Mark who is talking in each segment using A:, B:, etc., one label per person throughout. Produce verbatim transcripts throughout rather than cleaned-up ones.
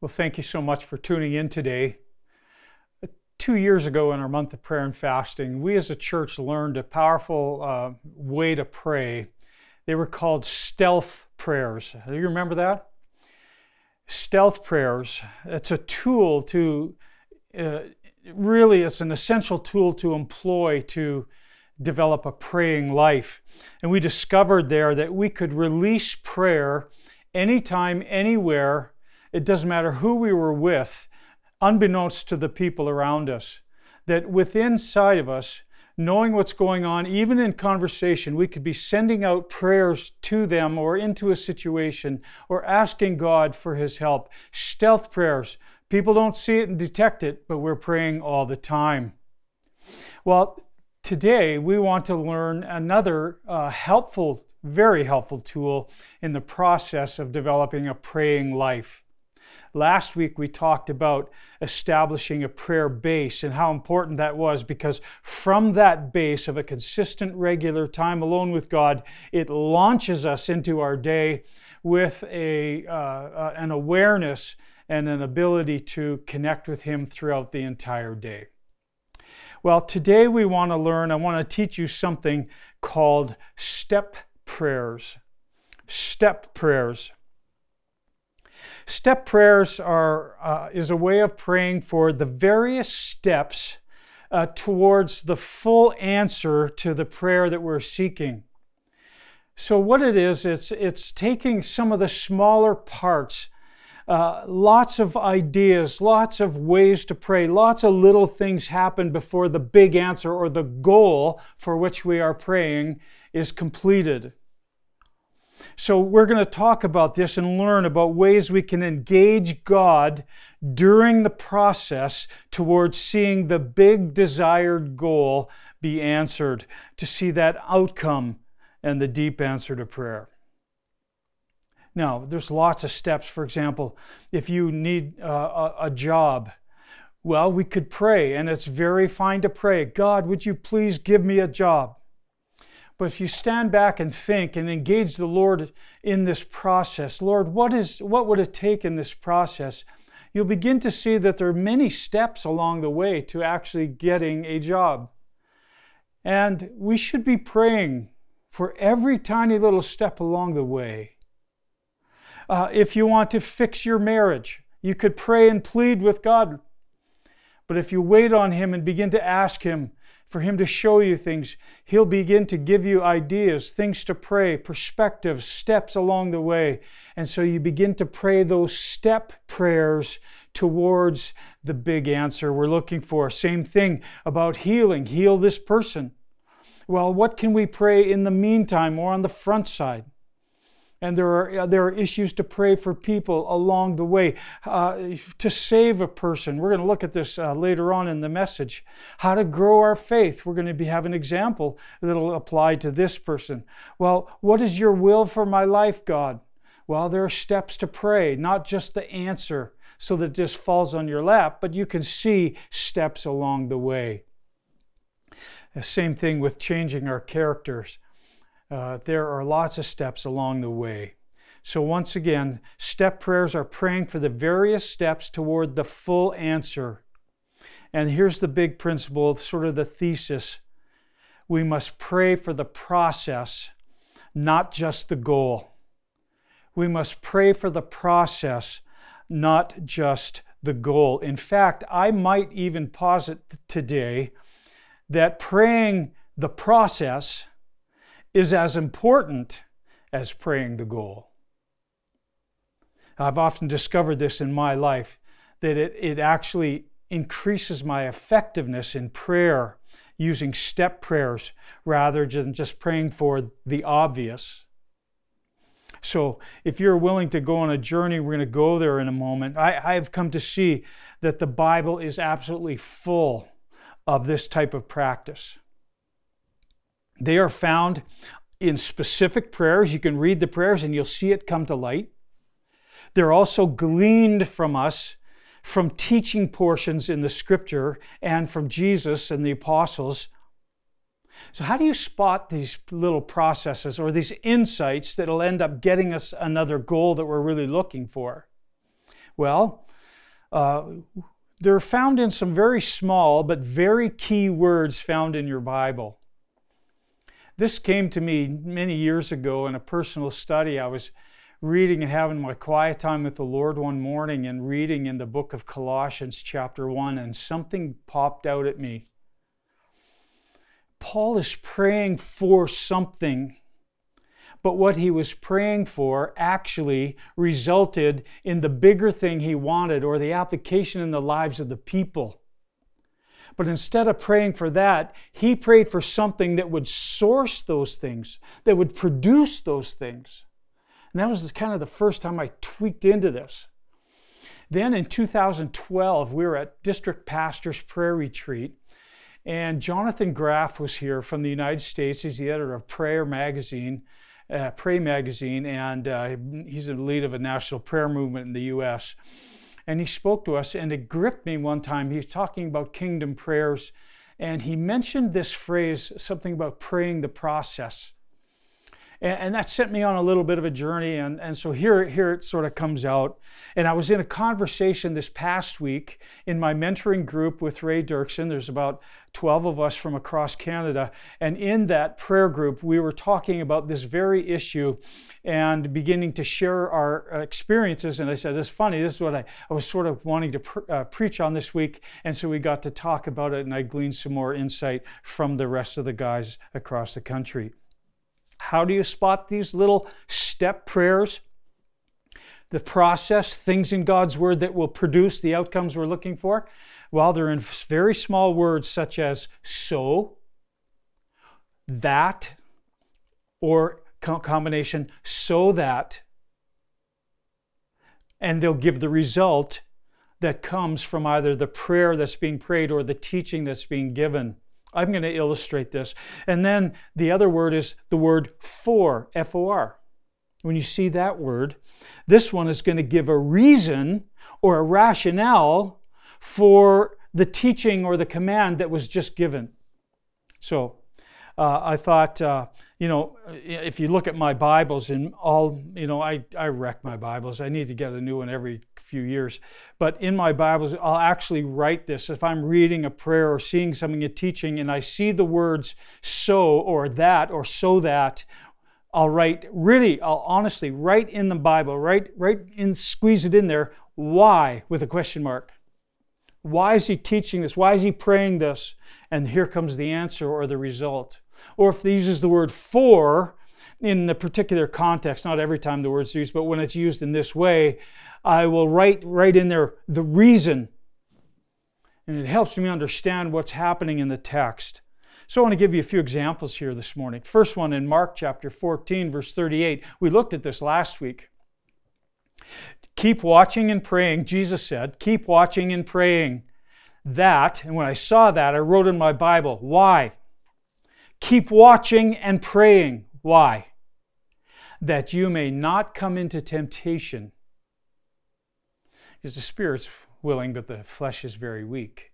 A: Well, thank you so much for tuning in today. Two years ago in our month of prayer and fasting, we as a church learned a powerful uh, way to pray. They were called stealth prayers. Do you remember that? Stealth prayers, it's a tool to, uh, really it's an essential tool to employ to develop a praying life. And we discovered there that we could release prayer anytime, anywhere. It doesn't matter who we were with, unbeknownst to the people around us, that within inside of us, knowing what's going on, even in conversation, we could be sending out prayers to them or into a situation or asking God for His help. Stealth prayers. People don't see it and detect it, but we're praying all the time. Well, today we want to learn another uh, helpful, very helpful tool in the process of developing a praying life. Last week we talked about establishing a prayer base and how important that was, because from that base of a consistent, regular time alone with God, it launches us into our day with a, uh, uh, an awareness and an ability to connect with Him throughout the entire day. Well, today we want to learn, I want to teach you something called step prayers. Step prayers. Step prayers are uh, is a way of praying for the various steps uh, towards the full answer to the prayer that we're seeking. So what it is, it's, it's taking some of the smaller parts, uh, lots of ideas, lots of ways to pray, lots of little things happen before the big answer or the goal for which we are praying is completed. So we're going to talk about this and learn about ways we can engage God during the process towards seeing the big desired goal be answered, to see that outcome and the deep answer to prayer. Now, there's lots of steps. For example, if you need uh, a, a job, well, we could pray, and it's very fine to pray, God, would you please give me a job? But if you stand back and think and engage the Lord in this process, Lord, what is what would it take in this process? You'll begin to see that there are many steps along the way to actually getting a job. And we should be praying for every tiny little step along the way. Uh, if you want to fix your marriage, you could pray and plead with God. But if you wait on Him and begin to ask Him for Him to show you things, He'll begin to give you ideas, things to pray, perspectives, steps along the way. And so you begin to pray those step prayers towards the big answer we're looking for. Same thing about healing. Heal this person. Well, what can we pray in the meantime or on the front side? And there are, there are issues to pray for people along the way. Uh, to save a person. We're going to look at this uh, later on in the message. How to grow our faith. We're going to be, have an example that will apply to this person. Well, what is your will for my life, God? Well, there are steps to pray, not just the answer so that it just falls on your lap, but you can see steps along the way. The same thing with changing our characters. Uh, there are lots of steps along the way. So once again, step prayers are praying for the various steps toward the full answer. And here's the big principle, sort of the thesis. We must pray for the process, not just the goal. We must pray for the process, not just the goal. In fact, I might even posit today that praying the process is as important as praying the goal. I've often discovered this in my life, that it, it actually increases my effectiveness in prayer using step prayers rather than just praying for the obvious. So if you're willing to go on a journey, we're going to go there in a moment. I, I've come to see that the Bible is absolutely full of this type of practice. They are found in specific prayers. You can read the prayers and you'll see it come to light. They're also gleaned from us from teaching portions in the Scripture and from Jesus and the apostles. So how do you spot these little processes or these insights that will end up getting us another goal that we're really looking for? Well, uh, they're found in some very small but very key words found in your Bible. This came to me many years ago in a personal study. I was reading and having my quiet time with the Lord one morning and reading in the book of Colossians chapter one, and something popped out at me. Paul is praying for something, but what he was praying for actually resulted in the bigger thing he wanted, or the application in the lives of the people. But instead of praying for that, he prayed for something that would source those things, that would produce those things. And that was kind of the first time I tweaked into this. Then in two thousand twelve, we were at District Pastor's Prayer Retreat, and Jonathan Graff was here from the United States. He's the editor of Prayer Magazine, uh, Pray Magazine, and uh, he's the lead of a national prayer movement in the U S And he spoke to us, and it gripped me one time. He was talking about kingdom prayers, and he mentioned this phrase, something about praying the process. And, and that sent me on a little bit of a journey, and, and so here, here it sort of comes out. And I was in a conversation this past week in my mentoring group with Ray Dirksen. There's about twelve of us from across Canada, and in that prayer group, we were talking about this very issue and beginning to share our experiences. And I said, it's funny, this is what I, I was sort of wanting to pr- uh, preach on this week. And so we got to talk about it, and I gleaned some more insight from the rest of the guys across the country. How do you spot these little step prayers? The process, things in God's Word that will produce the outcomes we're looking for? Well, they're in very small words such as so, that, or combination so that, and they'll give the result that comes from either the prayer that's being prayed or the teaching that's being given. I'm going to illustrate this. And then the other word is the word for, F O R. When you see that word, this one is going to give a reason or a rationale for the teaching or the command that was just given. So uh, I thought, uh, you know, if you look at my Bibles and all, you know, I, I wreck my Bibles. I need to get a new one every few years. But in my Bibles, I'll actually write this. If I'm reading a prayer or seeing something, a teaching, and I see the words so or that or so that, I'll write, really, I'll honestly write in the Bible, right, right in, squeeze it in there, why, with a question mark. Why is he teaching this? Why is he praying this? And here comes the answer or the result. Or if he uses the word for in the particular context, not every time the word's used, but when it's used in this way, I will write right in there the reason. And it helps me understand what's happening in the text. So I want to give you a few examples here this morning. First one in Mark chapter fourteen, verse thirty-eight. We looked at this last week. Keep watching and praying, Jesus said, keep watching and praying that, and when I saw that, I wrote in my Bible, why? Keep watching and praying. Why? That you may not come into temptation. Because the spirit's willing, but the flesh is very weak.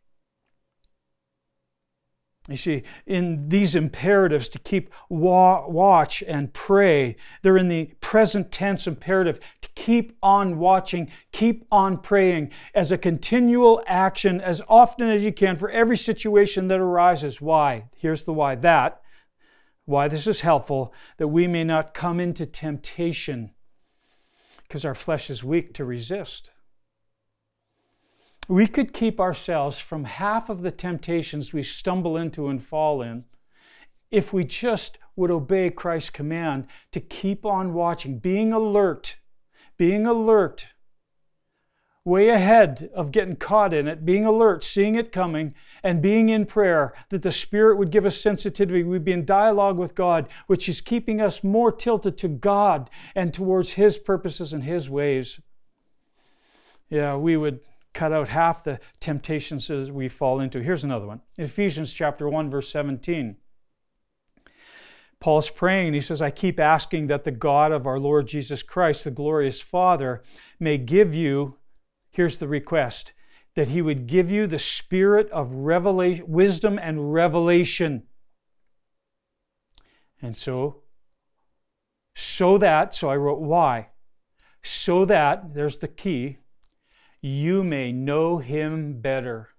A: You see, in these imperatives to keep wa- watch and pray, they're in the present tense imperative to keep on watching, keep on praying as a continual action as often as you can for every situation that arises. Why? Here's the why. That, why this is helpful, that we may not come into temptation, because our flesh is weak to resist. We could keep ourselves from half of the temptations we stumble into and fall in if we just would obey Christ's command to keep on watching, being alert, being alert, way ahead of getting caught in it, being alert, seeing it coming, and being in prayer, that the Spirit would give us sensitivity. We'd be in dialogue with God, which is keeping us more tilted to God and towards His purposes and His ways. Yeah, we would cut out half the temptations that we fall into. Here's another one. In Ephesians chapter one, verse seventeen. Paul's praying, and he says, I keep asking that the God of our Lord Jesus Christ, the glorious Father, may give you, here's the request, that He would give you the spirit of revelation, wisdom and revelation. And so, so that, so I wrote why, so that, there's the key, you may know Him better.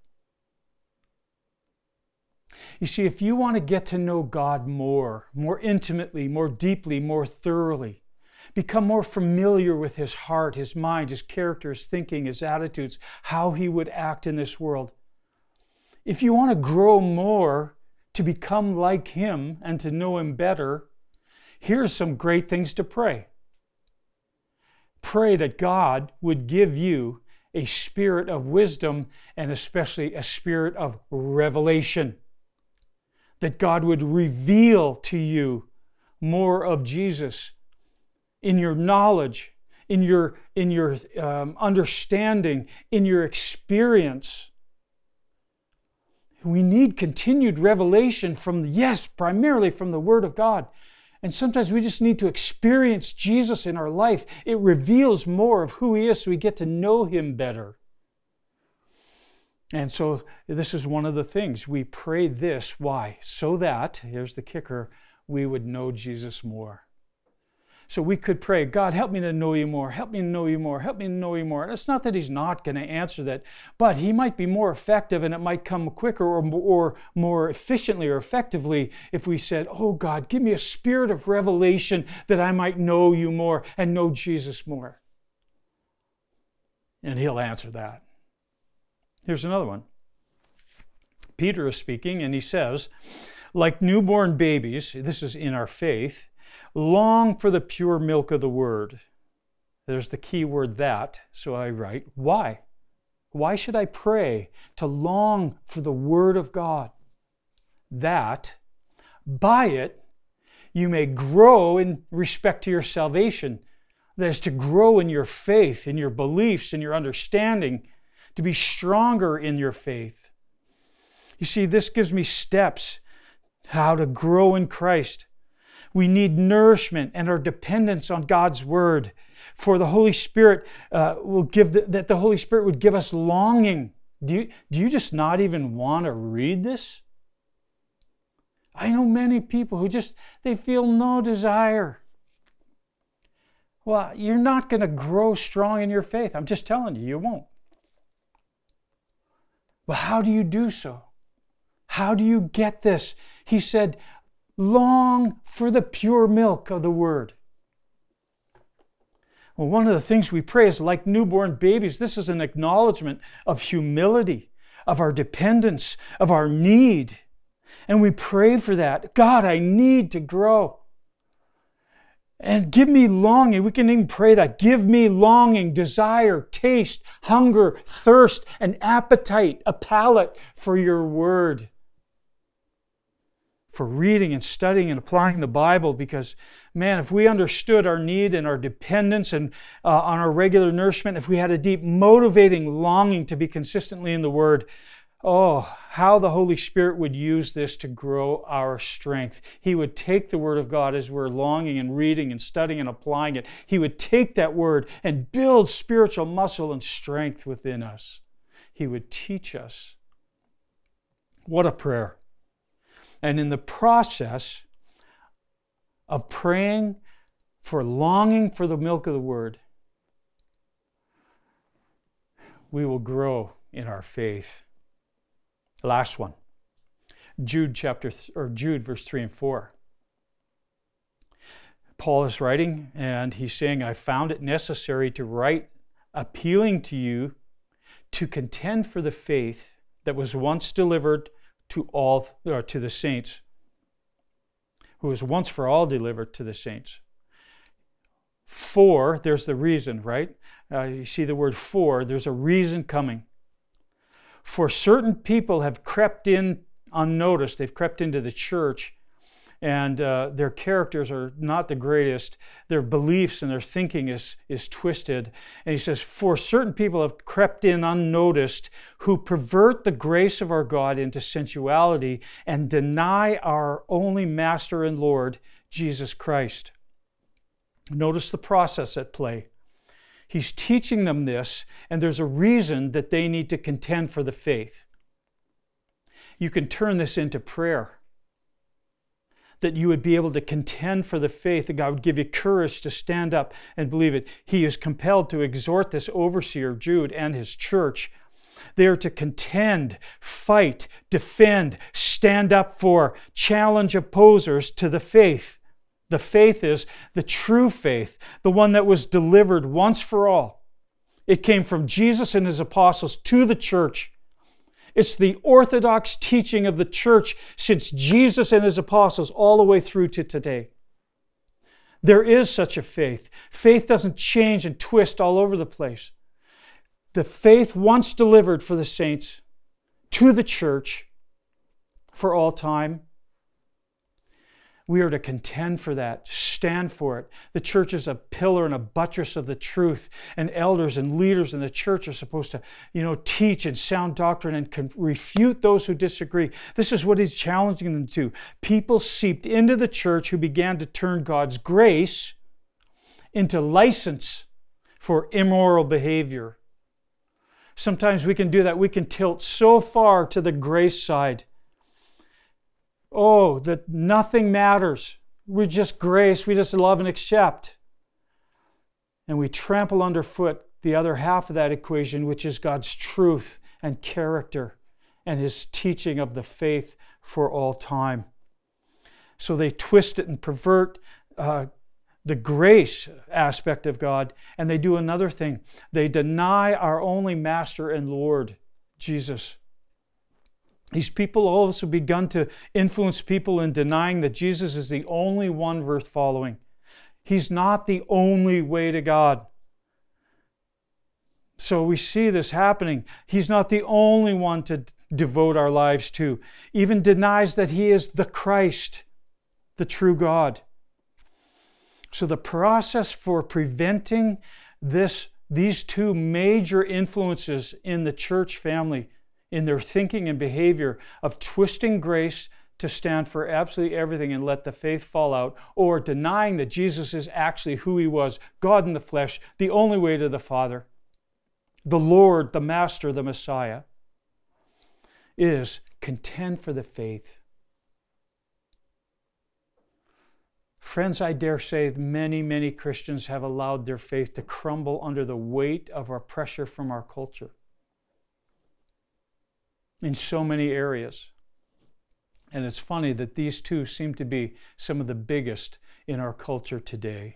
A: You see, if you want to get to know God more, more intimately, more deeply, more thoroughly, become more familiar with His heart, His mind, His character, His thinking, His attitudes, how He would act in this world. If you want to grow more to become like Him and to know Him better, here's some great things to pray. Pray that God would give you a spirit of wisdom and especially a spirit of revelation. That God would reveal to you more of Jesus in your knowledge, in your, in your um, understanding, in your experience. We need continued revelation from, yes, primarily from the Word of God. And sometimes we just need to experience Jesus in our life. It reveals more of who He is so we get to know Him better. And so this is one of the things. We pray this. Why? So that, here's the kicker, we would know Jesus more. So we could pray, God, help me to know You more. Help me to know You more. Help me to know You more. And it's not that He's not going to answer that, but He might be more effective and it might come quicker or, or more efficiently or effectively if we said, oh God, give me a spirit of revelation that I might know You more and know Jesus more. And He'll answer that. Here's another one. Peter is speaking and he says, like newborn babies, this is in our faith, long for the pure milk of the Word. There's the key word that, so I write, why? Why should I pray to long for the Word of God? That by it you may grow in respect to your salvation. That is to grow in your faith, in your beliefs, in your understanding, to be stronger in your faith. You see, this gives me steps how to grow in Christ. We need nourishment and our dependence on God's Word. For the Holy Spirit uh, will give the, that the Holy Spirit would give us longing. Do you, do you just not even want to read this? I know many people who just, they feel no desire. Well, you're not going to grow strong in your faith. I'm just telling you, you won't. Well, how do you do so? How do you get this? He said, long for the pure milk of the Word. Well, one of the things we pray is like newborn babies. This is an acknowledgement of humility, of our dependence, of our need. And we pray for that. God, I need to grow. And give me longing. We can even pray that. Give me longing, desire, taste, hunger, thirst, an appetite, a palate for Your Word. For reading and studying and applying the Bible, because, man, if we understood our need and our dependence and uh, on our regular nourishment, if we had a deep motivating longing to be consistently in the Word, oh, how the Holy Spirit would use this to grow our strength. He would take the Word of God as we're longing and reading and studying and applying it. He would take that Word and build spiritual muscle and strength within us. He would teach us. What a prayer. And in the process of praying for longing for the milk of the Word, we will grow in our faith. The last one, Jude chapter th- or Jude verse three and four. Paul is writing and he's saying, I found it necessary to write appealing to you to contend for the faith that was once delivered to all, or to the saints, who was once for all delivered to the saints. For, there's the reason, right? Uh, you see the word for, there's a reason coming. For certain people have crept in unnoticed. They've crept into the church, and uh, their characters are not the greatest. Their beliefs and their thinking is, is twisted. And he says, for certain people have crept in unnoticed, who pervert the grace of our God into sensuality and deny our only Master and Lord, Jesus Christ. Notice the process at play. He's teaching them this, and there's a reason that they need to contend for the faith. You can turn this into prayer. that you would be able to contend for the faith, that God would give you courage to stand up and believe it. He is compelled to exhort this overseer, Jude, and his church. They are to contend, fight, defend, stand up for, challenge opposers to the faith. The faith is the true faith, the one that was delivered once for all. It came from Jesus and his apostles to the church. It's the orthodox teaching of the church since Jesus and his apostles all the way through to today. There is such a faith. Faith doesn't change and twist all over the place. The faith once delivered for the saints to the church for all time. We are to contend for that, stand for it. The church is a pillar and a buttress of the truth, and elders and leaders in the church are supposed to, you know, teach and sound doctrine and con- refute those who disagree. This is what he's challenging them to. People seeped into the church who began to turn God's grace into license for immoral behavior. Sometimes we can do that. We can tilt so far to the grace side. Oh, that nothing matters. We're just grace. We just love and accept. And we trample underfoot the other half of that equation, which is God's truth and character and his teaching of the faith for all time. So they twist it and pervert uh, the grace aspect of God, and they do another thing. They deny our only Master and Lord, Jesus. These people also begun to influence people in denying that Jesus is the only one worth following. He's not the only way to God. So we see this happening. He's not the only one to devote our lives to. Even denies that he is the Christ, the true God. So the process for preventing this, these two major influences in the church family, in their thinking and behavior of twisting grace to stand for absolutely everything and let the faith fall out, or denying that Jesus is actually who he was, God in the flesh, the only way to the Father, the Lord, the Master, the Messiah, is contend for the faith. Friends, I dare say many, many Christians have allowed their faith to crumble under the weight of our pressure from our culture in so many areas. And it's funny that these two seem to be some of the biggest in our culture today.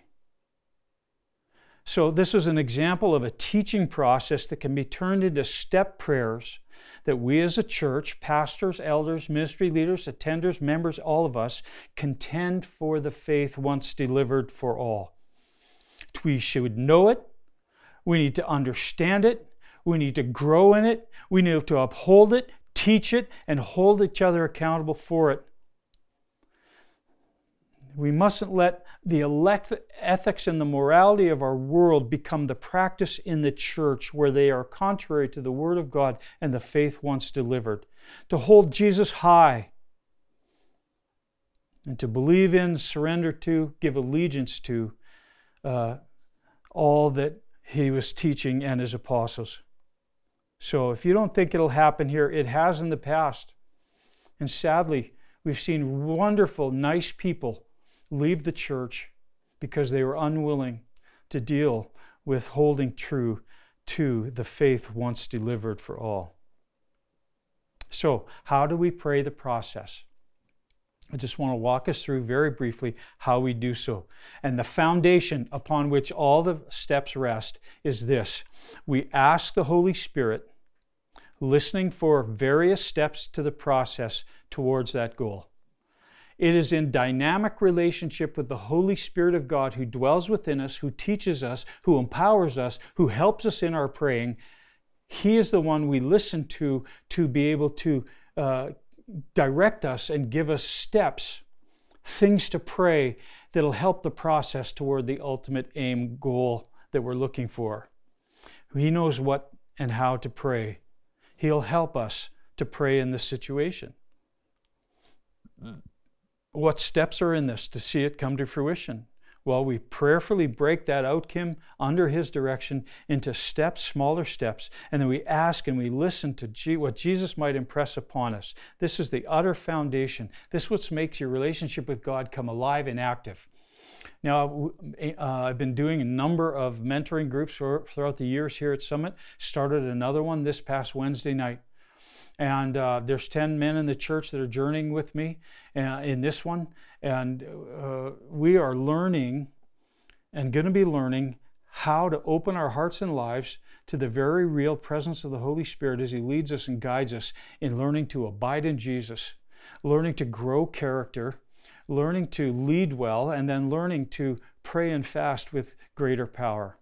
A: So this is an example of a teaching process that can be turned into step prayers that we as a church, pastors, elders, ministry leaders, attenders, members, all of us, contend for the faith once delivered for all. We should know it. We need to understand it. We need to grow in it. We need to uphold it, teach it, and hold each other accountable for it. We mustn't let the elect ethics and the morality of our world become the practice in the church where they are contrary to the Word of God and the faith once delivered. To hold Jesus high and to believe in, surrender to, give allegiance to uh, all that he was teaching and his apostles. So if you don't think it'll happen here, it has in the past. And sadly, we've seen wonderful, nice people leave the church because they were unwilling to deal with holding true to the faith once delivered for all. So, how do we pray the process? I just want to walk us through very briefly how we do so. And the foundation upon which all the steps rest is this. We ask the Holy Spirit, listening for various steps to the process towards that goal. It is in dynamic relationship with the Holy Spirit of God who dwells within us, who teaches us, who empowers us, who helps us in our praying. He is the one we listen to to be able to uh, direct us and give us steps, things to pray that'll help the process toward the ultimate aim goal that we're looking for. He knows what and how to pray. He'll help us to pray in this situation. What steps are in this to see it come to fruition? Well, we prayerfully break that outcome under His direction into steps, smaller steps, and then we ask and we listen to G- what Jesus might impress upon us. This is the utter foundation. This is what makes your relationship with God come alive and active. Now, uh, I've been doing a number of mentoring groups for, throughout the years here at Summit. Started another one this past Wednesday night. And uh, there's ten men in the church that are journeying with me uh, in this one. And uh, we are learning and going to be learning how to open our hearts and lives to the very real presence of the Holy Spirit as He leads us and guides us in learning to abide in Jesus, learning to grow character, learning to lead well, and then learning to pray and fast with greater power.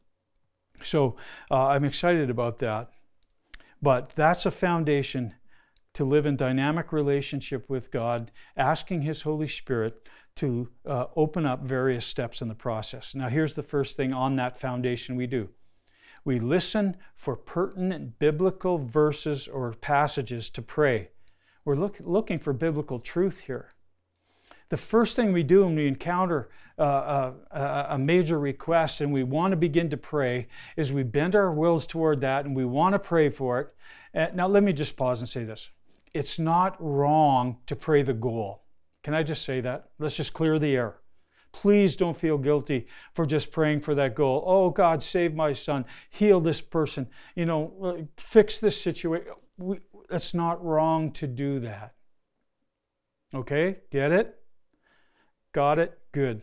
A: So uh, I'm excited about that. But that's a foundation to live in dynamic relationship with God, asking His Holy Spirit to uh, open up various steps in the process. Now, here's the first thing on that foundation we do. We listen for pertinent biblical verses or passages to pray. We're look, looking for biblical truth here. The first thing we do when we encounter uh, a, a major request and we want to begin to pray is we bend our wills toward that and we want to pray for it. Uh, now, let me just pause and say this. It's not wrong to pray the goal. Can I just say that? Let's just clear the air. Please don't feel guilty for just praying for that goal. Oh, God, save my son. Heal this person. You know, fix this situation. We, it's not wrong to do that. Okay? Get it? Got it? Good.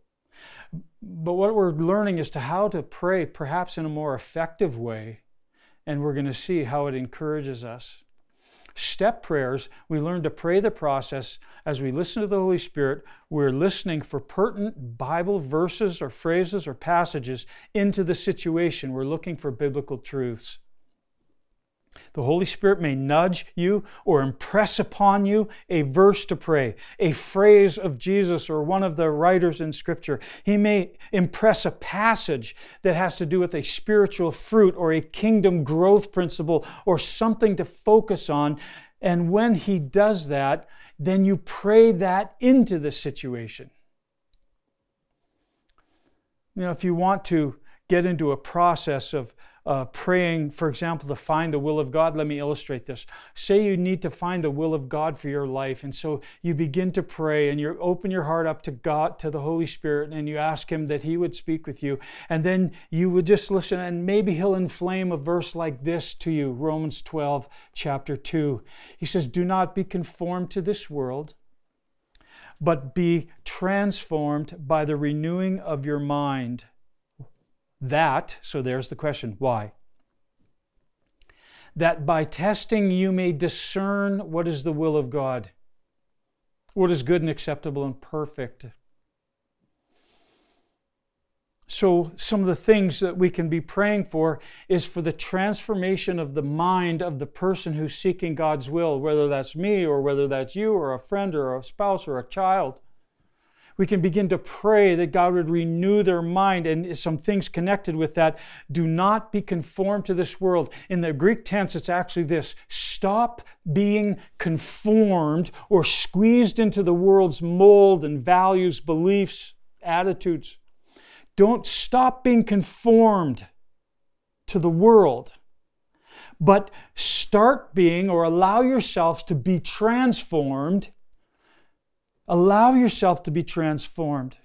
A: But what we're learning is to how to pray perhaps in a more effective way, and we're going to see how it encourages us. Step prayers, we learn to pray the process as we listen to the Holy Spirit. We're listening for pertinent Bible verses or phrases or passages into the situation. We're looking for biblical truths. The Holy Spirit may nudge you or impress upon you a verse to pray, a phrase of Jesus or one of the writers in Scripture. He may impress a passage that has to do with a spiritual fruit or a kingdom growth principle or something to focus on. And when He does that, then you pray that into the situation. You know, if you want to get into a process of Uh, praying, for example, to find the will of God. Let me illustrate this. Say you need to find the will of God for your life, and so you begin to pray and you open your heart up to God, to the Holy Spirit, and you ask Him that He would speak with you, and then you would just listen, and maybe He'll inflame a verse like this to you, Romans twelve, chapter two. He says, "Do not be conformed to this world, but be transformed by the renewing of your mind." That, so there's the question, why? That by testing you may discern what is the will of God, what is good and acceptable and perfect. So some of the things that we can be praying for is for the transformation of the mind of the person who's seeking God's will, whether that's me or whether that's you or a friend or a spouse or a child. We can begin to pray that God would renew their mind, and some things connected with that. Do not be conformed to this world. In the Greek tense, it's actually this: stop being conformed or squeezed into the world's mold and values, beliefs, attitudes. Don't stop being conformed to the world, but start being, or allow yourselves to be transformed. Allow yourself to be transformed.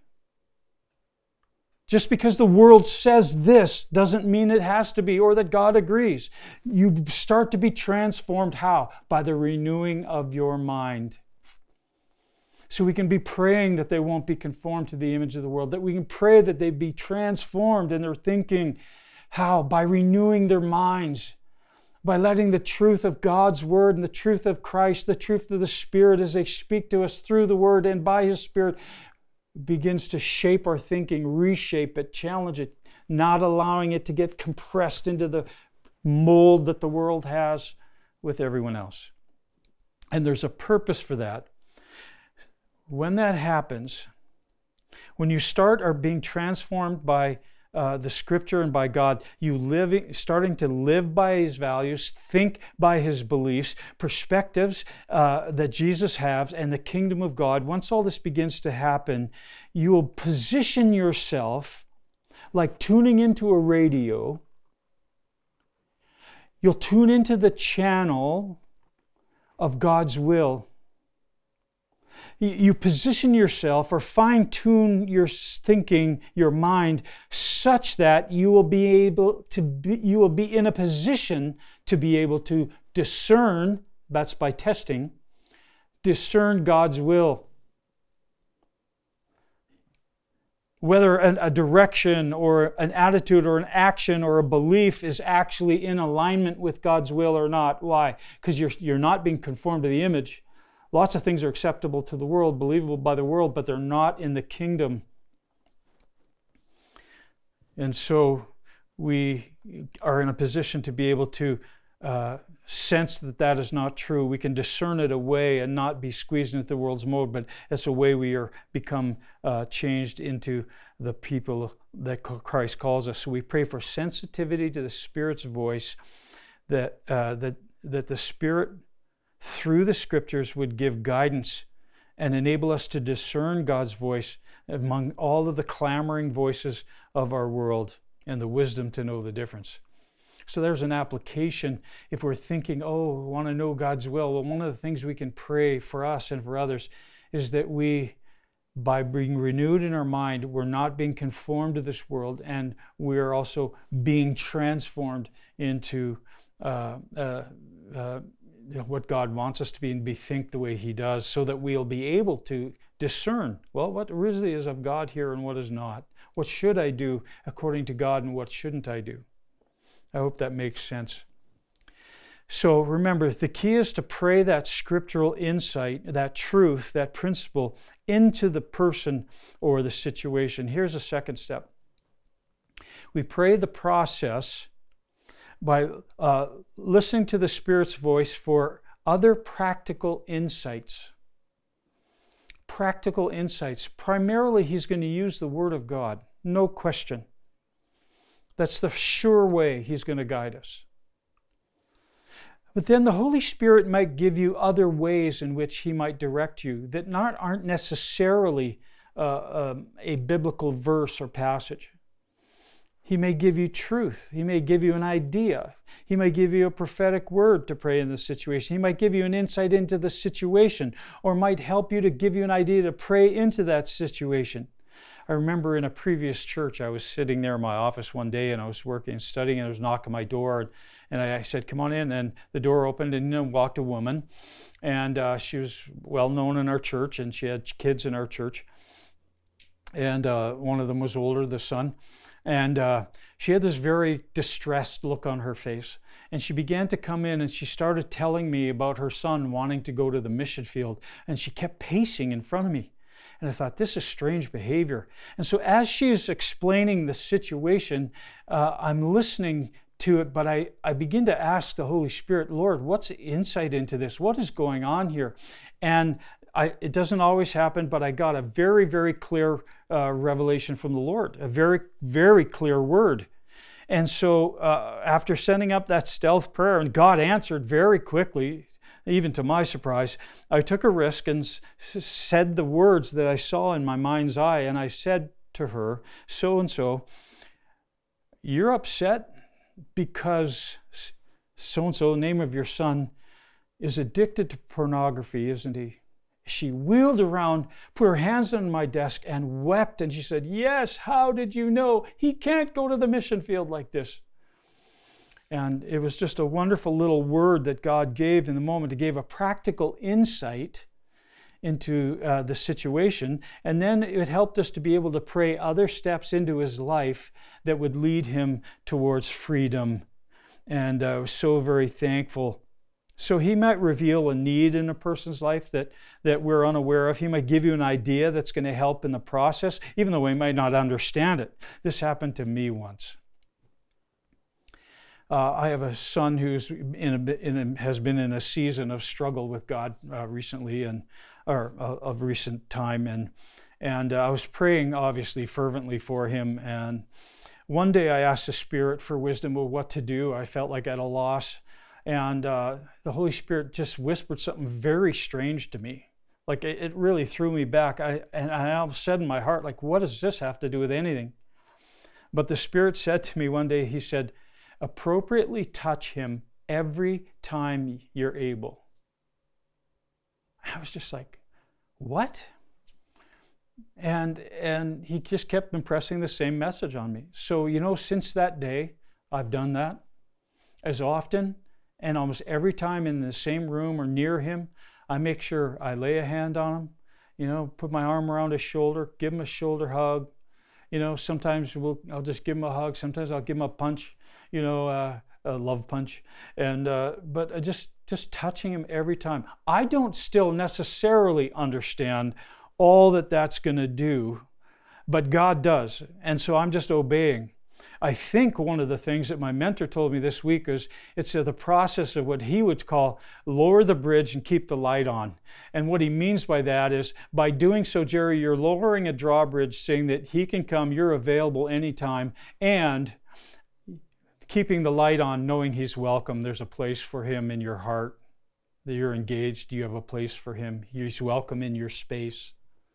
A: Just because the world says this doesn't mean it has to be, or that God agrees. You start to be transformed. How? By the renewing of your mind. So we can be praying that they won't be conformed to the image of the world, that we can pray that they be transformed in their thinking. How? By renewing their minds. By letting the truth of God's Word and the truth of Christ, the truth of the Spirit as they speak to us through the Word and by His Spirit, begins to shape our thinking, reshape it, challenge it, not allowing it to get compressed into the mold that the world has with everyone else. And there's a purpose for that. When that happens, when you start are being transformed by uh, the Scripture and by God, you living, starting to live by His values, think by His beliefs, perspectives uh, that Jesus has, and the kingdom of God. Once all this begins to happen, you will position yourself like tuning into a radio. You'll tune into the channel of God's will. You position yourself or fine-tune your thinking, your mind, such that you will be able to be, you will be in a position to be able to discern, that's by testing, discern God's will. Whether an, a direction or an attitude or an action or a belief is actually in alignment with God's will or not. Why? Because you're, you're not being conformed to the image. Lots of things are acceptable to the world, believable by the world, but they're not in the kingdom. And so we are in a position to be able to uh, sense that that is not true. We can discern it away and not be squeezed into the world's mode, but that's a way we are become uh, changed into the people that Christ calls us. So we pray for sensitivity to the Spirit's voice, that uh, that that the Spirit through the Scriptures would give guidance and enable us to discern God's voice among all of the clamoring voices of our world, and the wisdom to know the difference. So there's an application if we're thinking, oh, we want to know God's will. Well, one of the things we can pray for us and for others is that we, by being renewed in our mind, we're not being conformed to this world, and we are also being transformed into uh, uh, uh, what God wants us to be, and be think the way He does, so that we'll be able to discern, well, what really is of God here and what is not. What should I do according to God and what shouldn't I do? I hope that makes sense. So remember, the key is to pray that scriptural insight, that truth, that principle into the person or the situation. Here's a second step. We pray the process by uh, listening to the Spirit's voice for other practical insights. Practical insights. Primarily, He's going to use the Word of God, no question. That's the sure way He's going to guide us. But then the Holy Spirit might give you other ways in which He might direct you that not, aren't necessarily uh, um, a biblical verse or passage. He may give you truth. He may give you an idea. He may give you a prophetic word to pray in the situation. He might give you an insight into the situation, or might help you to give you an idea to pray into that situation. I remember in a previous church, I was sitting there in my office one day, and I was working and studying, and there was a knock on my door, and I said, come on in, and the door opened, and in walked a woman, and uh, she was well known in our church, and she had kids in our church, and uh, one of them was older, the son, and uh, she had this very distressed look on her face, and she began to come in, and she started telling me about her son wanting to go to the mission field, and she kept pacing in front of me. And I thought, this is strange behavior. And so as she's explaining the situation, uh, I'm listening to it, but I, I begin to ask the Holy Spirit, Lord, what's the insight into this? What is going on here? And I, it doesn't always happen, but I got a very, very clear uh, revelation from the Lord, a very, very clear word. And so uh, after sending up that stealth prayer, and God answered very quickly, even to my surprise, I took a risk and s- said the words that I saw in my mind's eye. And I said to her, so-and-so, you're upset because so-and-so, the name of your son, is addicted to pornography, isn't he? She wheeled around, put her hands on my desk and wept. And she said, yes, how did you know? He can't go to the mission field like this. And it was just a wonderful little word that God gave in the moment. It gave a practical insight into uh, the situation. And then it helped us to be able to pray other steps into his life that would lead him towards freedom. And I was so very thankful. So he might reveal a need in a person's life that, that we're unaware of. He might give you an idea that's going to help in the process, even though we might not understand it. This happened to me once. Uh, I have a son who's in a, in a, has been in a season of struggle with God uh, recently, and or uh, of recent time, and and uh, I was praying obviously fervently for him. And one day I asked the Spirit for wisdom of what to do. I felt like at a loss. And uh, the Holy Spirit just whispered something very strange to me. Like it, it really threw me back. I, and I all said in my heart, like, what does this have to do with anything? But the Spirit said to me one day, he said, appropriately touch him every time you're able. I was just like, what? And and he just kept impressing the same message on me. So, you know, since that day, I've done that as often and almost every time in the same room or near him. I make sure I lay a hand on him, you know, put my arm around his shoulder, give him a shoulder hug. You know, sometimes we'll, I'll just give him a hug. Sometimes I'll give him a punch, you know, uh, a love punch. And uh, but I just just touching him every time. I don't still necessarily understand all that that's going to do, but God does. And so I'm just obeying. I think one of the things that my mentor told me this week is it's the process of what he would call lower the bridge and keep the light on. And what he means by that is by doing so, Jerry, you're lowering a drawbridge saying that he can come, you're available anytime, and keeping the light on, knowing he's welcome. There's a place for him in your heart, that you're engaged, you have a place for him. He's welcome in your space.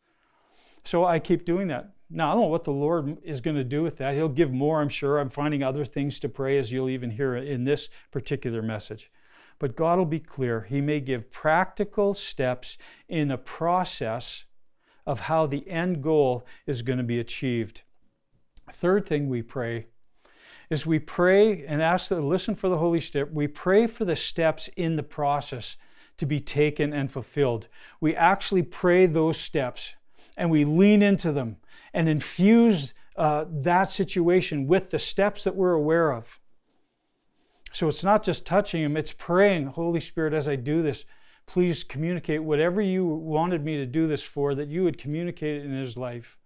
A: So I keep doing that. Now, I don't know what the Lord is going to do with that. He'll give more, I'm sure. I'm finding other things to pray, as you'll even hear in this particular message. But God will be clear. He may give practical steps in a process of how the end goal is going to be achieved. Third thing we pray is we pray and ask to listen for the Holy Spirit. We pray for the steps in the process to be taken and fulfilled. We actually pray those steps and we lean into them and infuse uh, that situation with the steps that we're aware of. So it's not just touching him, it's praying, Holy Spirit, as I do this, please communicate whatever you wanted me to do this for, that you would communicate it in his life.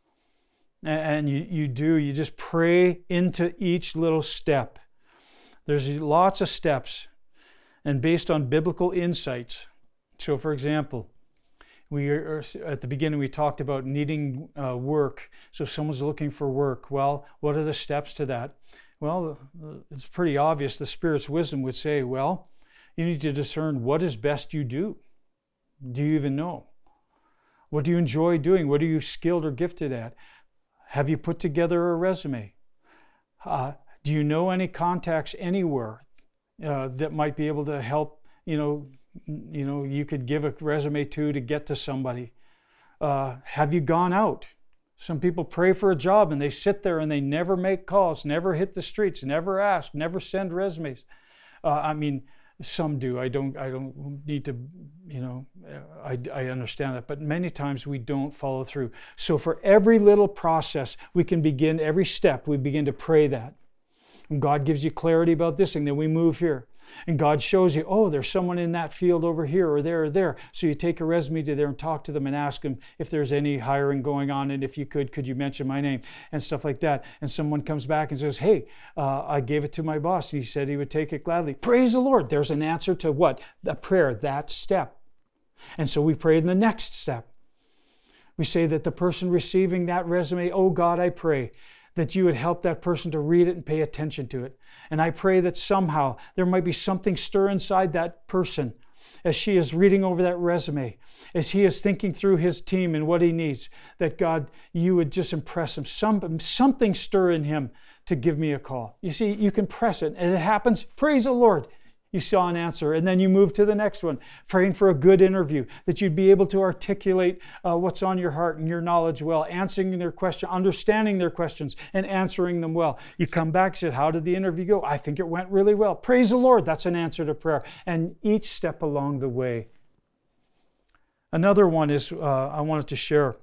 A: And you, you do, you just pray into each little step. There's lots of steps, and based on biblical insights. So for example, we are, at the beginning we talked about needing uh, work. So if someone's looking for work, well, what are the steps to that? Well, it's pretty obvious. The Spirit's wisdom would say, well, you need to discern what is best you do. Do you even know? What do you enjoy doing? What are you skilled or gifted at? Have you put together a resume? Uh, do you know any contacts anywhere uh, that might be able to help, you know, you know, you could give a resume to to get to somebody? Uh, have you gone out? Some people pray for a job and they sit there and they never make calls, never hit the streets, never ask, never send resumes. Uh, I mean, some do. I don't. I don't need to. You know, I, I understand that. But many times we don't follow through. So for every little process, we can begin every step. We begin to pray that. And God gives you clarity about this, and then we move here. And God shows you, oh, there's someone in that field over here or there or there. So you take a resume to there and talk to them and ask them if there's any hiring going on. And if you could, could you mention my name and stuff like that. And someone comes back and says, hey, uh, I gave it to my boss. He said he would take it gladly. Praise the Lord. There's an answer to what? The prayer, that step. And so we pray in the next step. We say that the person receiving that resume, oh God, I pray that you would help that person to read it and pay attention to it. And I pray that somehow there might be something stir inside that person as she is reading over that resume, as he is thinking through his team and what he needs, that God, you would just impress him, some, something stir in him to give me a call. You see, you can press it and it happens. Praise the Lord. You saw an answer, and then you move to the next one, praying for a good interview, that you'd be able to articulate uh, what's on your heart and your knowledge well, answering their question, understanding their questions, and answering them well. You come back and say, how did the interview go? I think it went really well. Praise the Lord. That's an answer to prayer. And each step along the way. Another one is, uh, I wanted to share.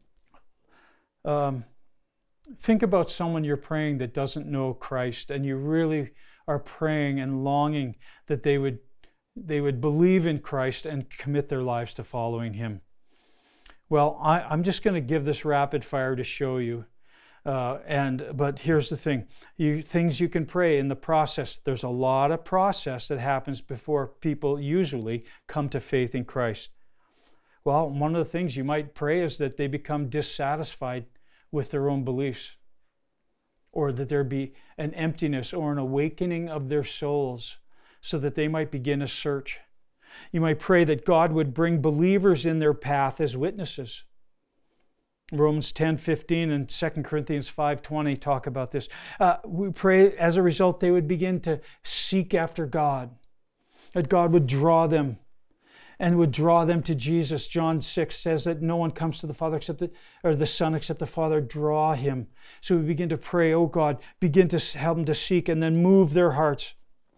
A: Um, think about someone you're praying that doesn't know Christ, and you really are praying and longing that they would they would believe in Christ and commit their lives to following him. Well, I, I'm just going to give this rapid fire to show you. Uh, and but here's the thing: you things you can pray in the process. There's a lot of process that happens before people usually come to faith in Christ. Well, one of the things you might pray is that they become dissatisfied with their own beliefs, or that there be an emptiness or an awakening of their souls so that they might begin a search. You might pray that God would bring believers in their path as witnesses. Romans ten fifteen and Second Corinthians five twenty talk about this. Uh, we pray as a result they would begin to seek after God, that God would draw them and would draw them to Jesus. John six says that no one comes to the Father except the, or the Son except the Father draw him. So we begin to pray, oh God, begin to help them to seek and then move their hearts.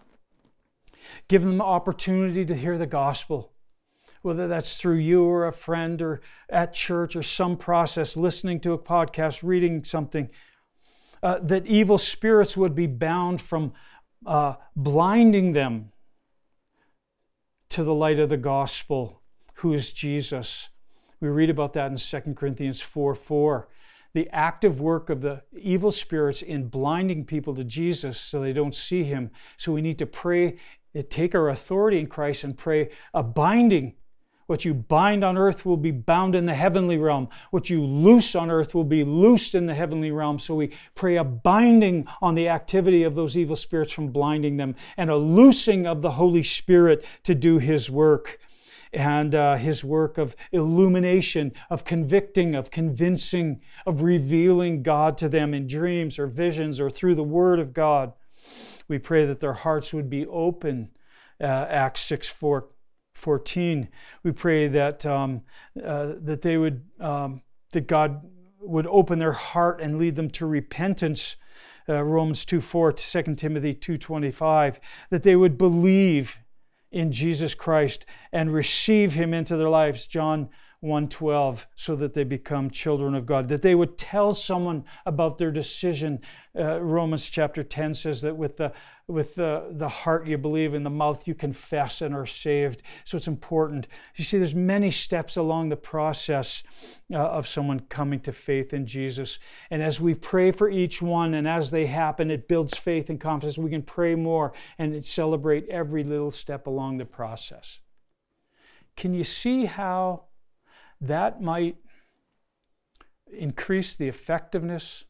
A: Give them the opportunity to hear the gospel, whether that's through you or a friend or at church or some process, listening to a podcast, reading something, uh, that evil spirits would be bound from uh, blinding them to the light of the gospel, who is Jesus. We read about that in Second Corinthians four four. The active work of the evil spirits in blinding people to Jesus so they don't see him. So we need to pray, take our authority in Christ and pray a binding. What you bind on earth will be bound in the heavenly realm. What you loose on earth will be loosed in the heavenly realm. So we pray a binding on the activity of those evil spirits from blinding them and a loosing of the Holy Spirit to do his work. And uh, his work of illumination, of convicting, of convincing, of revealing God to them in dreams or visions or through the Word of God. We pray that their hearts would be open, uh, Acts six fourteen. We pray that um, uh, that they would um, that God would open their heart and lead them to repentance. Uh, Romans two four, Second Timothy two twenty-five. That they would believe in Jesus Christ and receive him into their lives, John one twelve, so that they become children of God. That they would tell someone about their decision. Uh, Romans chapter ten says that with the with the, the heart you believe, in the mouth you confess and are saved. So it's important. You see, there's many steps along the process uh, of someone coming to faith in Jesus. And as we pray for each one and as they happen, it builds faith and confidence. We can pray more and celebrate every little step along the process. Can you see how that might increase the effectiveness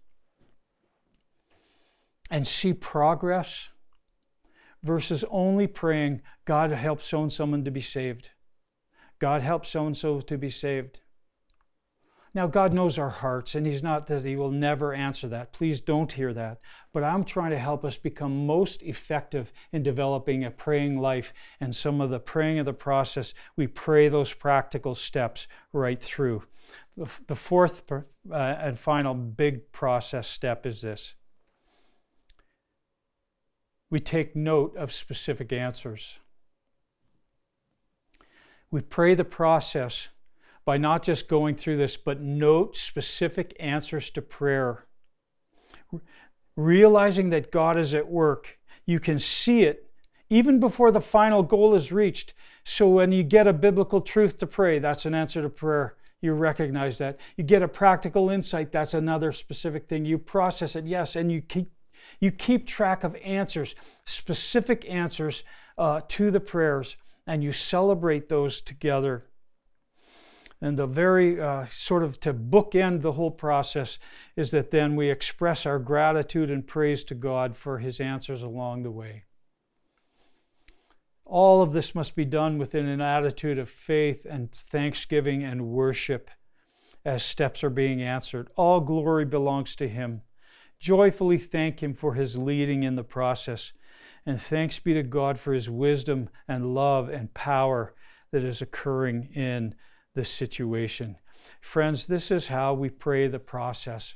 A: and see progress versus only praying, God help so and someone to be saved. God help so and so to be saved. Now, God knows our hearts, and he's not that he will never answer that. Please don't hear that. But I'm trying to help us become most effective in developing a praying life. And some of the praying of the process, we pray those practical steps right through. The fourth uh, and final big process step is this. We take note of specific answers. We pray the process by not just going through this, but note specific answers to prayer. Realizing that God is at work, you can see it even before the final goal is reached. So when you get a biblical truth to pray, that's an answer to prayer. You recognize that. You get a practical insight, that's another specific thing. You process it, yes, and you keep you keep track of answers, specific answers uh, to the prayers, and you celebrate those together. And the very uh, sort of to bookend the whole process is that then we express our gratitude and praise to God for his answers along the way. All of this must be done within an attitude of faith and thanksgiving and worship as steps are being answered. All glory belongs to him. Joyfully thank him for his leading in the process. And thanks be to God for his wisdom and love and power that is occurring in this situation. Friends, this is how we pray the process.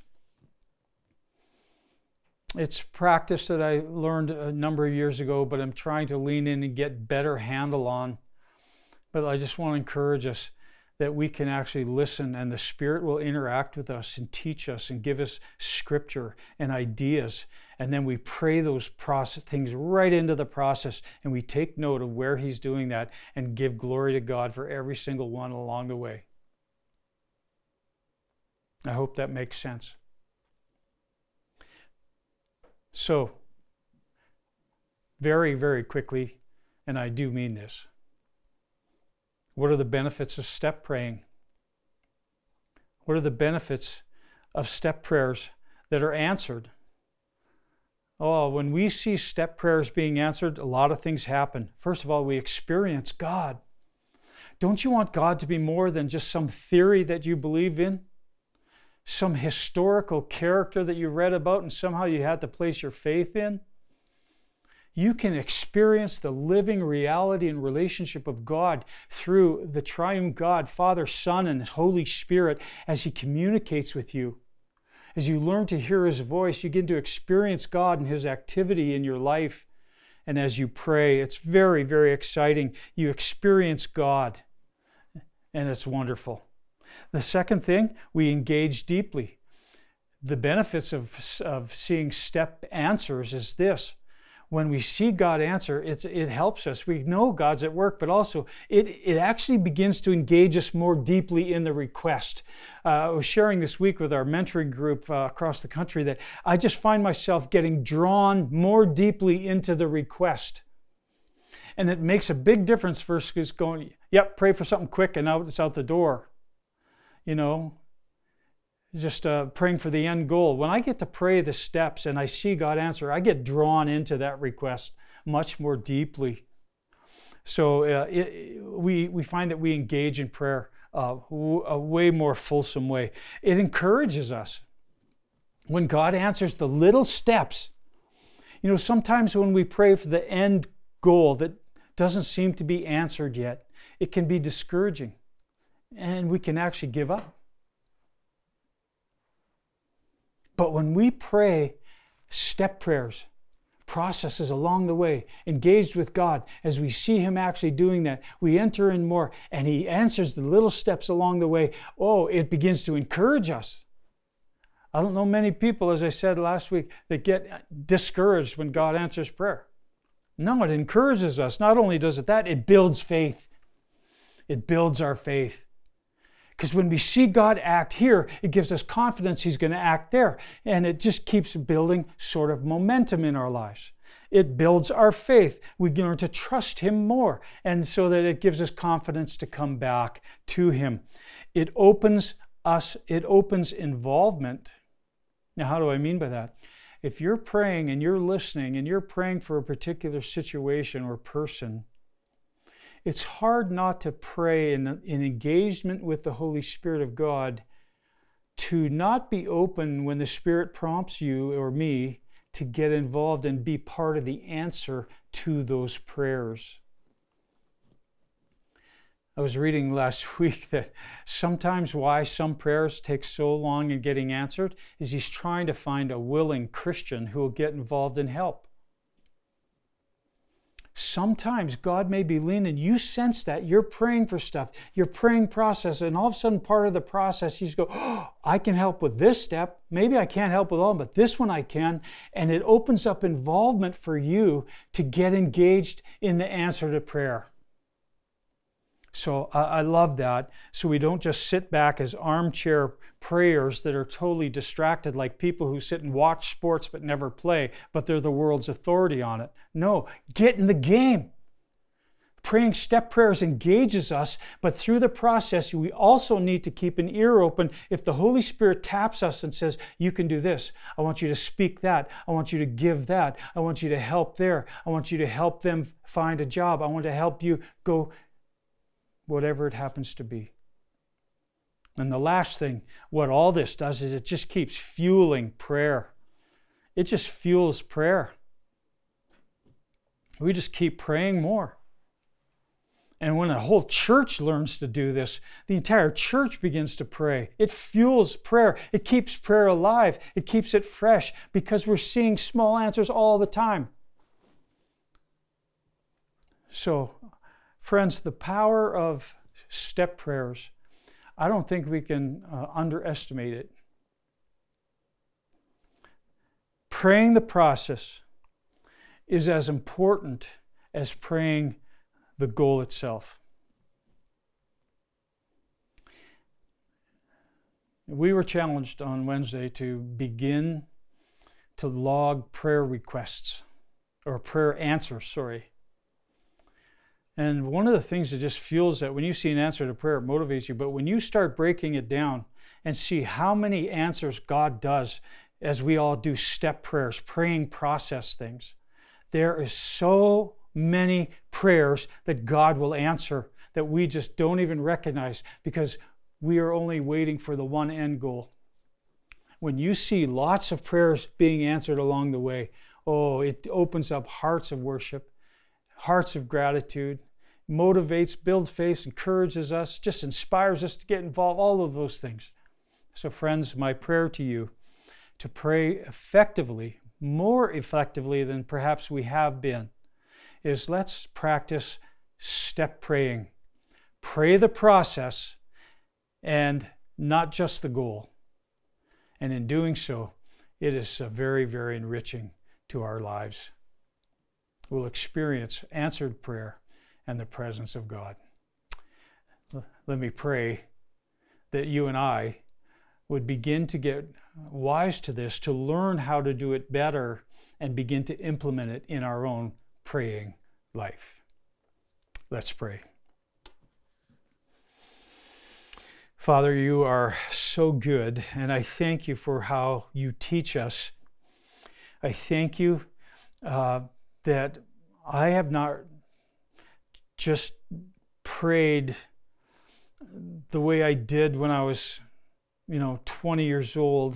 A: It's practice that I learned a number of years ago, but I'm trying to lean in and get better handle on. But I just want to encourage us that we can actually listen, and the Spirit will interact with us and teach us and give us scripture and ideas. And then we pray those process things right into the process, and we take note of where he's doing that and give glory to God for every single one along the way. I hope that makes sense. So, very, very quickly, and I do mean this, what are the benefits of step praying? What are the benefits of step prayers that are answered? Oh, when we see step prayers being answered, a lot of things happen. First of all, we experience God. Don't you want God to be more than just some theory that you believe in? Some historical character that you read about and somehow you had to place your faith in? You can experience the living reality and relationship of God through the triune God, Father, Son, and Holy Spirit as He communicates with you. As you learn to hear His voice, you begin to experience God and His activity in your life. And as you pray, it's very, very exciting. You experience God, and it's wonderful. The second thing, we engage deeply. The benefits of, of seeing step answers is this. When we see God answer, it's, it helps us. We know God's at work, but also it, it actually begins to engage us more deeply in the request. Uh, I was sharing this week with our mentoring group uh, across the country that I just find myself getting drawn more deeply into the request. And it makes a big difference versus going, yep, pray for something quick and out it's out the door. You know, just uh, praying for the end goal. When I get to pray the steps and I see God answer, I get drawn into that request much more deeply. So uh, it, we, we find that we engage in prayer uh, a way more fulsome way. It encourages us. When God answers the little steps, you know, sometimes when we pray for the end goal that doesn't seem to be answered yet, it can be discouraging and we can actually give up. But when we pray step prayers, processes along the way, engaged with God, as we see Him actually doing that, we enter in more and He answers the little steps along the way. Oh, it begins to encourage us. I don't know many people, as I said last week, that get discouraged when God answers prayer. No, it encourages us. Not only does it that, it builds faith. It builds our faith. Because when we see God act here, it gives us confidence He's going to act there. And it just keeps building sort of momentum in our lives. It builds our faith. We learn to trust Him more. And so that it gives us confidence to come back to Him. It opens us, it opens involvement. Now, how do I mean by that? If you're praying and you're listening and you're praying for a particular situation or person, it's hard not to pray in, in engagement with the Holy Spirit of God to not be open when the Spirit prompts you or me to get involved and be part of the answer to those prayers. I was reading last week that sometimes why some prayers take so long in getting answered is He's trying to find a willing Christian who will get involved and help. Sometimes God may be leaning. You sense that. You're praying for stuff. You're praying process. And all of a sudden, part of the process, He's go, oh, I can help with this step. Maybe I can't help with all, but this one I can. And it opens up involvement for you to get engaged in the answer to prayer. So uh, I love that. So we don't just sit back as armchair prayers that are totally distracted, like people who sit and watch sports but never play, but they're the world's authority on it. No, get in the game. Praying step prayers engages us, but through the process, we also need to keep an ear open. If the Holy Spirit taps us and says, you can do this, I want you to speak that, I want you to give that, I want you to help there, I want you to help them find a job, I want to help you go whatever it happens to be. And the last thing, what all this does is it just keeps fueling prayer. It just fuels prayer. We just keep praying more. And when a whole church learns to do this, the entire church begins to pray. It fuels prayer. It keeps prayer alive. It keeps it fresh because we're seeing small answers all the time. So, friends, the power of step prayers, I don't think we can uh, underestimate it. Praying the process is as important as praying the goal itself. We were challenged on Wednesday to begin to log prayer requests, or prayer answers, sorry. And one of the things that just fuels that, when you see an answer to prayer, it motivates you. But when you start breaking it down and see how many answers God does, as we all do step prayers, praying process things. There is so many prayers that God will answer that we just don't even recognize because we are only waiting for the one end goal. When you see lots of prayers being answered along the way, oh, it opens up hearts of worship, hearts of gratitude, motivates, builds faith, encourages us, just inspires us to get involved, all of those things. So friends, my prayer to you, to pray effectively, more effectively than perhaps we have been, is let's practice step praying. Pray the process and not just the goal. And in doing so, it is very, very enriching to our lives. We'll experience answered prayer and the presence of God. Let me pray that you and I would begin to get wise to this, to learn how to do it better and begin to implement it in our own praying life. Let's pray. Father, you are so good, and I thank you for how you teach us. I thank you uh, that I have not just prayed the way I did when I was, you know, twenty years old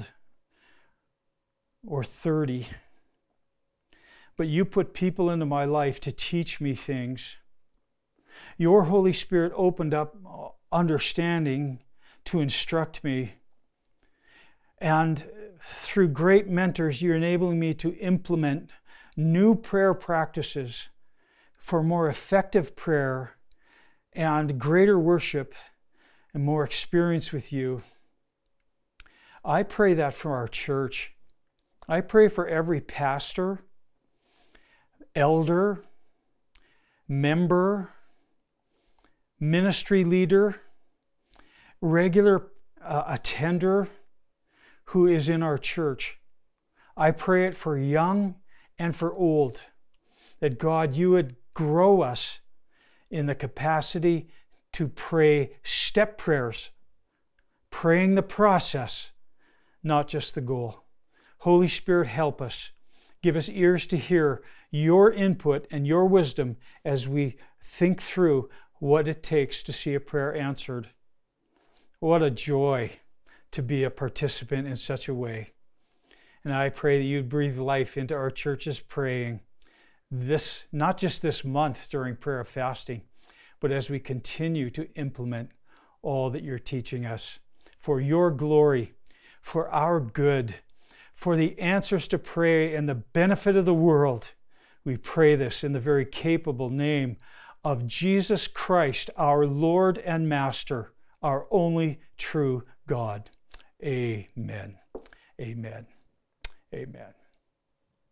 A: or thirty. But you put people into my life to teach me things. Your Holy Spirit opened up understanding to instruct me. And through great mentors, you're enabling me to implement new prayer practices for more effective prayer and greater worship and more experience with you. I pray that for our church. I pray for every pastor, elder, member, ministry leader, regular uh, attender who is in our church. I pray it for young and for old, that God, you would grow us in the capacity to pray step prayers, praying the process, not just the goal. Holy Spirit, help us. Give us ears to hear your input and your wisdom as we think through what it takes to see a prayer answered. What a joy to be a participant in such a way. And I pray that you'd breathe life into our church's praying this, not just this month during prayer of fasting, but as we continue to implement all that you're teaching us for your glory, for our good, for the answers to pray and the benefit of the world. We pray this in the very capable name of Jesus Christ, our Lord and Master, our only true God. Amen. Amen. Amen.